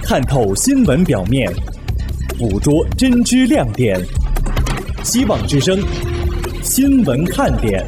看透新闻表面，捕捉真知亮点。希望之声新闻看点。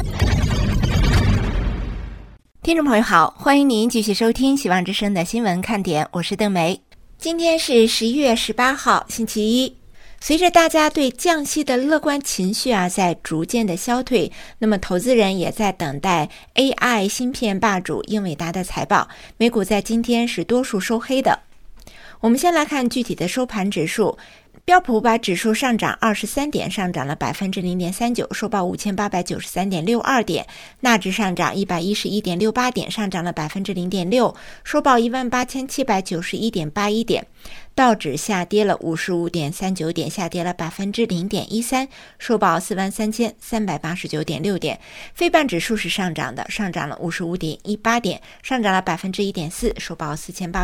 听众朋友好，欢迎您继续收听希望之声的新闻看点，我是邓梅。今天是11月18号星期一。随着大家对降息的乐观情绪在逐渐的消退，那么投资人也在等待 AI 芯片霸主英伟达的财报。美股在今天是多数收黑的。我们先来看具体的收盘指数。标普500指数上涨23点，上涨了 0.39%， 收报 5893.62 点。纳指上涨 111.68 点，上涨了 0.6%， 收报 18791.81 点。道指下跌了 55.39 点，下跌了 0.13%， 收报 43389.6 点。费半指数是上涨的，上涨了 55.18 点，上涨了 1.4%， 收报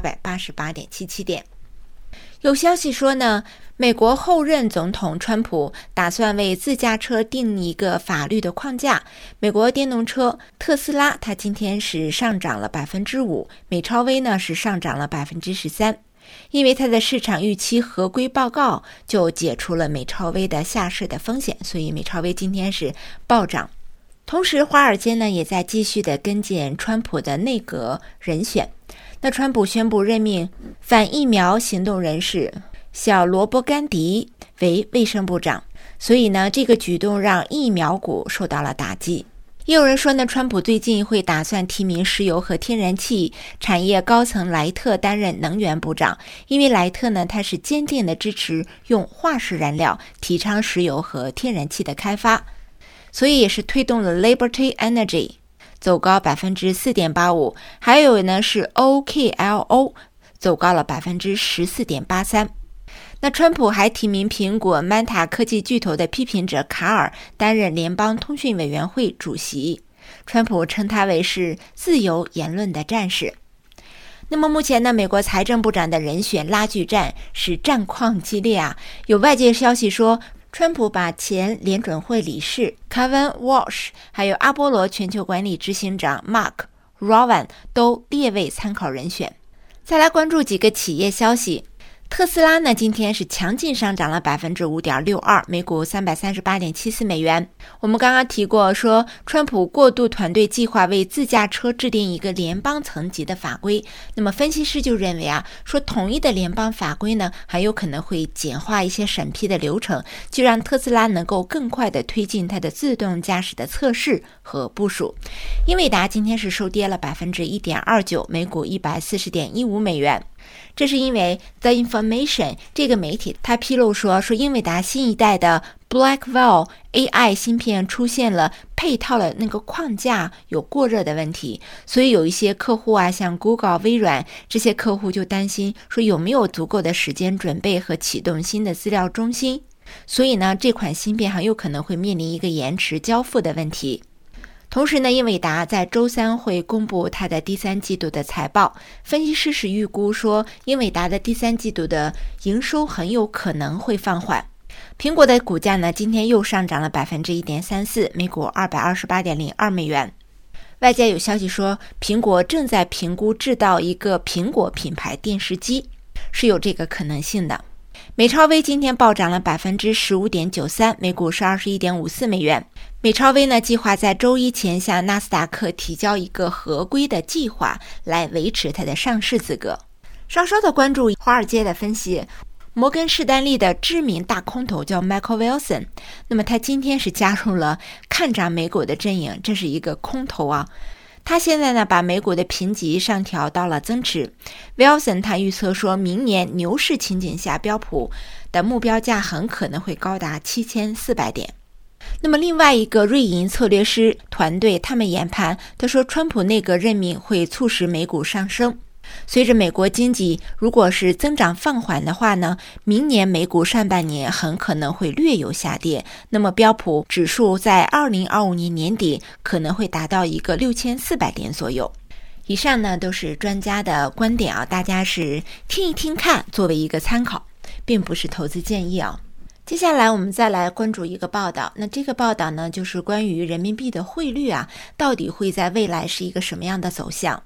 4888.77 点。有消息说呢，美国后任总统川普打算为自驾车定一个法律的框架。美国电动车特斯拉，它今天是上涨了 5%， 美超微呢是上涨了 13%。因为它的市场预期合规报告就解除了美超微的下市的风险，所以美超微今天是暴涨。同时华尔街呢也在继续的跟进川普的内阁人选。那川普宣布任命反疫苗行动人士小罗伯甘迪为卫生部长，所以呢这个举动让疫苗股受到了打击。也有人说呢，川普最近会打算提名石油和天然气产业高层莱特担任能源部长，因为莱特呢他是坚定的支持用化石燃料，提倡石油和天然气的开发，所以也是推动了 Liberty Energy走高 4.85%， 还有呢是 OKLO 走高了 14.83%。 那川普还提名苹果 Meta 科技巨头的批评者卡尔担任联邦通讯委员会主席，川普称他为是自由言论的战士。那么目前呢，美国财政部长的人选拉锯战是战况激烈有外界消息说，川普把前联准会理事 Kevin Walsh 还有阿波罗全球管理执行长 Mark Rowan 都列为参考人选。再来关注几个企业消息。特斯拉呢今天是强劲上涨了 5.62%， 每股 338.74 美元。我们刚刚提过说，川普过渡团队计划为自驾车制定一个联邦层级的法规。那么分析师就认为说统一的联邦法规呢很有可能会简化一些审批的流程，就让特斯拉能够更快的推进它的自动驾驶的测试和部署。英伟达今天是收跌了 1.29%， 每股 140.15 美元。这是因为 The Information 这个媒体它披露说英伟达新一代的 Blackwell AI 芯片出现了配套的那个框架有过热的问题，所以有一些客户像 Google 微软这些客户就担心说有没有足够的时间准备和启动新的资料中心，所以呢这款芯片很有可能会面临一个延迟交付的问题。同时呢，英伟达在周三会公布它的第三季度的财报，分析师是预估说英伟达的第三季度的营收很有可能会放缓。苹果的股价呢今天又上涨了 1.34%， 每股 228.02 美元。外界有消息说苹果正在评估制造一个苹果品牌电视机，是有这个可能性的。美超微今天暴涨了 15.93%， 每股是 21.54 美元。美超微呢计划在周一前向纳斯达克提交一个合规的计划来维持它的上市资格。稍稍的关注华尔街的分析，摩根士丹利的知名大空头叫 Michael Wilson， 那么他今天是加入了看涨美股的阵营，这是一个空头他现在呢把美股的评级上调到了增持。 Wilson 他预测说明年牛市情景下标普的目标价很可能会高达7400点。那么另外一个瑞银策略师团队他们研判，他说川普内阁任命会促使美股上升。随着美国经济如果是增长放缓的话呢，明年美股上半年很可能会略有下跌，那么标普指数在2025年年底可能会达到一个6400点左右。以上呢都是专家的观点大家是听一听看，作为一个参考，并不是投资建议接下来我们再来关注一个报道，那这个报道呢就是关于人民币的汇率到底会在未来是一个什么样的走向。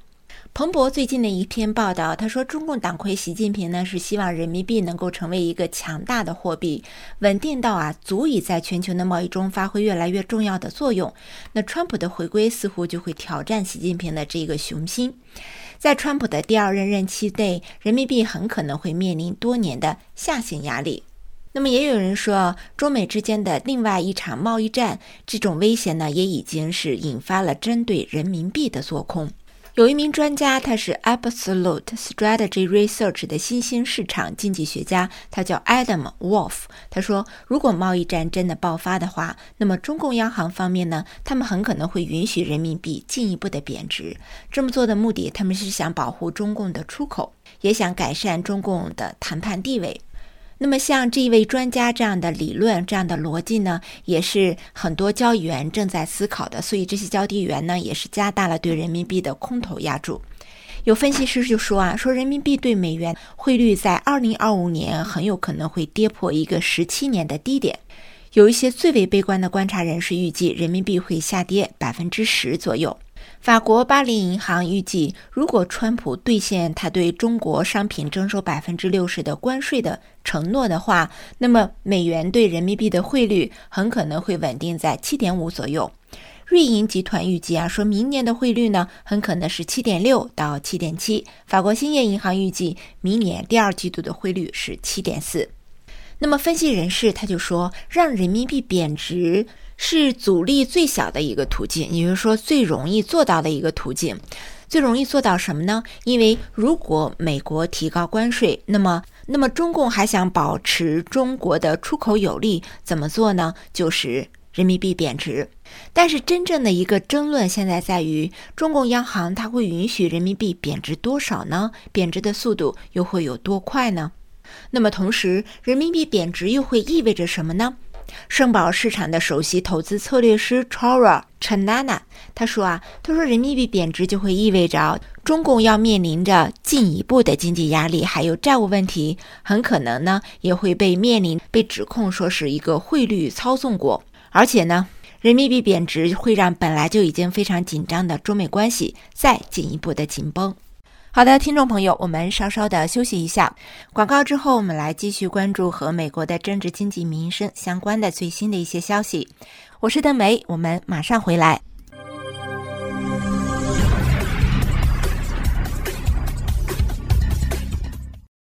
彭博最近的一篇报道，他说中共党魁习近平呢是希望人民币能够成为一个强大的货币，稳定到足以在全球的贸易中发挥越来越重要的作用。那川普的回归似乎就会挑战习近平的这个雄心。在川普的第2任任期内，人民币很可能会面临多年的下行压力。那么也有人说，中美之间的另外一场贸易战，这种危险呢也已经是引发了针对人民币的做空。有一名专家，他是 Absolute Strategy Research 的新兴市场经济学家，他叫 Adam Wolf。 他说，如果贸易战真的爆发的话，那么中共央行方面呢，他们很可能会允许人民币进一步的贬值。这么做的目的，他们是想保护中共的出口，也想改善中共的谈判地位。那么像这一位专家这样的理论，这样的逻辑呢，也是很多交易员正在思考的，所以这些交易员呢，也是加大了对人民币的空头压注。有分析师就说说人民币对美元汇率在2025年很有可能会跌破一个17年的低点。有一些最为悲观的观察人士预计人民币会下跌10%左右。法国巴黎银行预计，如果川普兑现他对中国商品征收60%的关税的承诺的话，那么美元对人民币的汇率很可能会稳定在 7.5 左右。瑞银集团预计说明年的汇率呢，很可能是 7.6 到 7.7。法国兴业银行预计明年第2季度的汇率是 7.4。那么分析人士他就说，让人民币贬值是阻力最小的一个途径，也就是说最容易做到的一个途径。最容易做到什么呢？因为如果美国提高关税，那么中共还想保持中国的出口有利，怎么做呢？就是人民币贬值。但是真正的一个争论现在在于，中共央行它会允许人民币贬值多少呢？贬值的速度又会有多快呢？那么同时，人民币贬值又会意味着什么呢？盛宝市场的首席投资策略师 Chora Chanana 他说人民币贬值就会意味着中共要面临着进一步的经济压力，还有债务问题，很可能呢也会被指控说是一个汇率操纵国。而且呢，人民币贬值会让本来就已经非常紧张的中美关系再进一步的紧绷。好的，听众朋友，我们稍稍的休息一下，广告之后我们来继续关注和美国的政治经济民生相关的最新的一些消息。我是邓梅，我们马上回来。